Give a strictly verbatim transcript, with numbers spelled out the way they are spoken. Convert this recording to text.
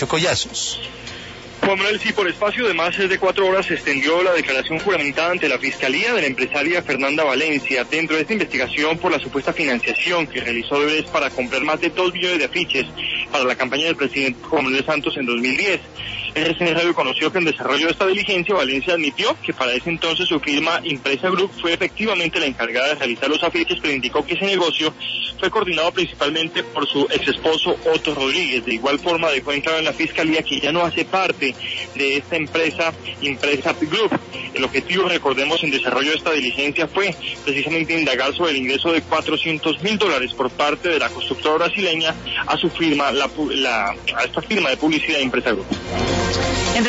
Mauricio Collazos. Juan Manuel, sí, por espacio de más de cuatro horas se extendió la declaración juramentada ante la Fiscalía de la empresaria Fernanda Valencia dentro de esta investigación por la supuesta financiación que realizó Odebrecht para comprar más de dos millones de afiches para la campaña del presidente Juan Manuel Santos en dos mil diez. R C N Radio conoció que en desarrollo de esta diligencia, Valencia admitió que para ese entonces su firma Impresa Group fue efectivamente la encargada de realizar los afiches, pero indicó que ese negocio fue coordinado principalmente por su ex esposo Otto Rodríguez. De igual forma dejó en claro en la Fiscalía que ya no hace parte de esta empresa Impresa Group. El objetivo, recordemos, en desarrollo de esta diligencia fue precisamente indagar sobre el ingreso de cuatrocientos mil dólares por parte de la constructora brasileña a su firma, la, la, a esta firma de publicidad Impresa Group.